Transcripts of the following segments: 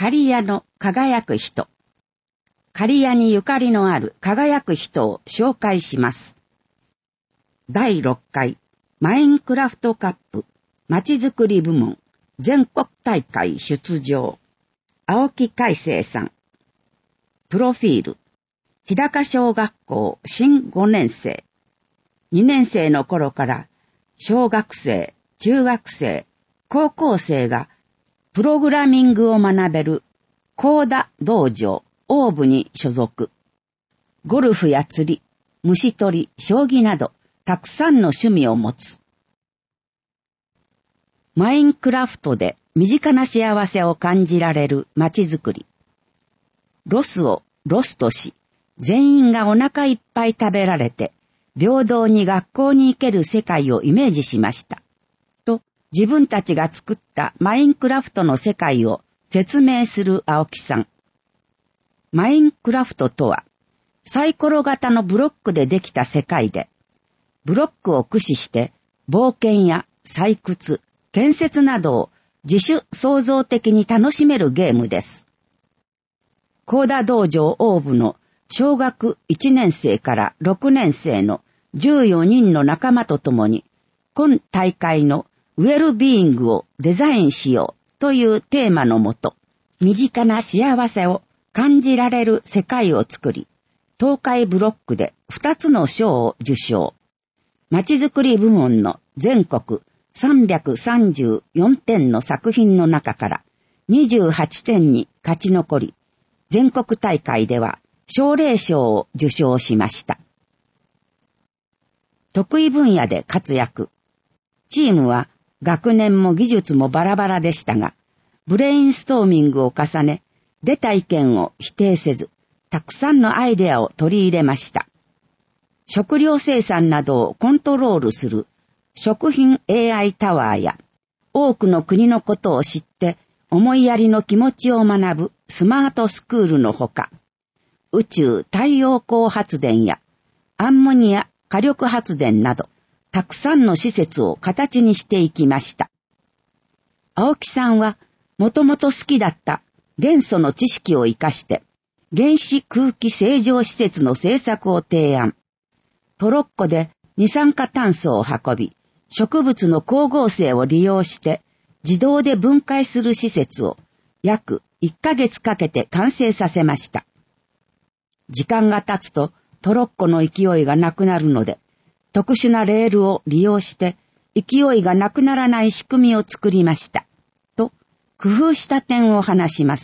刈谷の輝く人。刈谷にゆかりのある輝く人を紹介します。第6回マインクラフトカップまちづくり部門全国大会出場。青木海生さん。プロフィール。日高小学校新5年生。2年生の頃から小学生、中学生、高校生がプログラミングを学べる高田道場オー部に所属。ゴルフや釣り、虫取り、将棋などたくさんの趣味を持つ。マインクラフトで身近な幸せを感じられる街づくり。ロスをロスとし、全員がお腹いっぱい食べられて、平等に学校に行ける世界をイメージしました。と、自分たちが作ったマインクラフトの世界を説明する青木さん。マインクラフトとは、サイコロ型のブロックでできた世界で、ブロックを駆使して冒険や採掘、建設などを自主創造的に楽しめるゲームです。高田道場オー部の小学1年生から6年生の14人の仲間と共に、今大会のウェルビーイングをデザインしようというテーマのもと、身近な幸せを感じられる世界を作り、東海ブロックで2つの賞を受賞。まちづくり部門の全国334点の作品の中から28点に勝ち残り、全国大会では奨励賞を受賞しました。得意分野で活躍。チームは学年も技術もバラバラでしたが、ブレインストーミングを重ね、出た意見を否定せず、たくさんのアイデアを取り入れました。食料生産などをコントロールする食品 AI タワーや、多くの国のことを知って思いやりの気持ちを学ぶスマートスクールのほか、宇宙太陽光発電やアンモニア火力発電など、たくさんの施設を形にしていきました。青木さんは、もともと好きだった元素の知識を活かして、原子空気清浄施設の製作を提案。トロッコで二酸化炭素を運び、植物の光合成を利用して自動で分解する施設を約1ヶ月かけて完成させました。時間が経つとトロッコの勢いがなくなるので、特殊なレールを利用して勢いがなくならない仕組みを作りました。と、工夫した点を話します。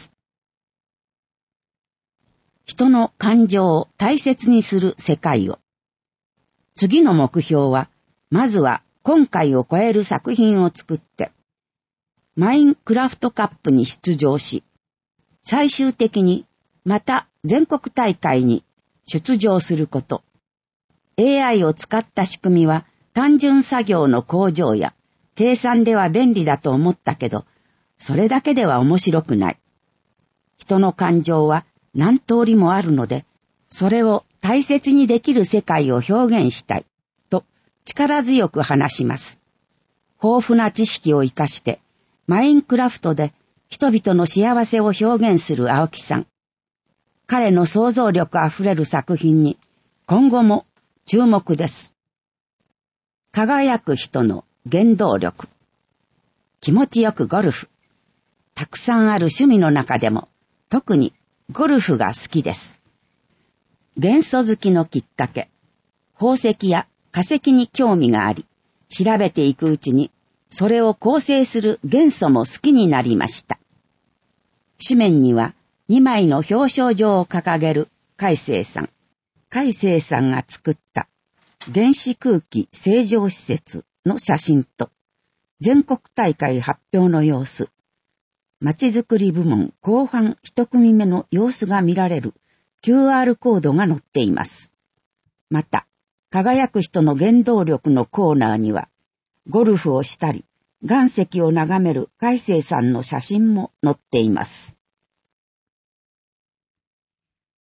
人の感情を大切にする世界を。次の目標は、まずは今回を超える作品を作って、マインクラフトカップに出場し、最終的にまた全国大会に出場すること。AI を使った仕組みは単純作業の工場や計算では便利だと思ったけど、それだけでは面白くない。人の感情は何通りもあるので、それを大切にできる世界を表現したい、と力強く話します。豊富な知識を生かして、マインクラフトで人々の幸せを表現する青木さん。彼の想像力あふれる作品に、今後も注目です。輝く人の原動力。気持ちよくゴルフ。たくさんある趣味の中でも、特にゴルフが好きです。元素好きのきっかけ。宝石や化石に興味があり、調べていくうちに、それを構成する元素も好きになりました。紙面には2枚の表彰状を掲げる海生さん。海生さんが作った原子空気清浄施設の写真と、全国大会発表の様子、まちづくり部門後半一組目の様子が見られるQR コードが載っています。また、輝く人の原動力のコーナーには、ゴルフをしたり、岩石を眺める海生さんの写真も載っています。